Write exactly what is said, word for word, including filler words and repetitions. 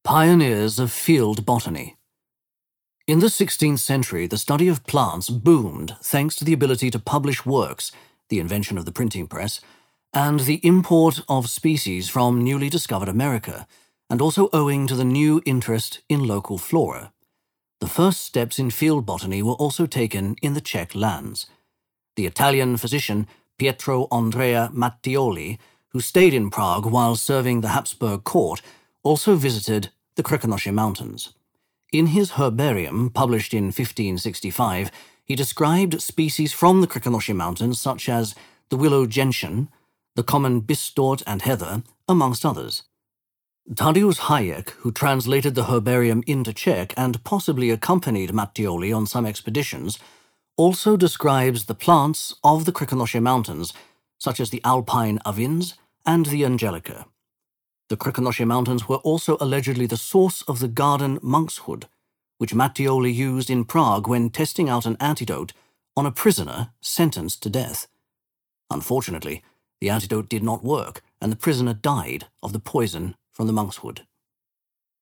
Pioneers of Field Botany. In the sixteenth century, the study of plants boomed thanks to the ability to publish works, the invention of the printing press, and the import of species from newly discovered America, and also owing to the new interest in local flora. The first steps in field botany were also taken in the Czech lands. The Italian physician Pietro Andrea Mattioli, who stayed in Prague while serving the Habsburg court, also visited the Krkonoše Mountains. In his herbarium, published in fifteen sixty-five, he described species from the Krkonoše Mountains such as the willow gentian, the common bistort and heather, amongst others. Tadeusz Hayek, who translated the herbarium into Czech and possibly accompanied Mattioli on some expeditions, also describes the plants of the Krkonoše Mountains, such as the alpine avins and the angelica. The Krkonoše Mountains were also allegedly the source of the garden monkshood, which Mattioli used in Prague when testing out an antidote on a prisoner sentenced to death. Unfortunately, the antidote did not work, and the prisoner died of the poison from the monkshood.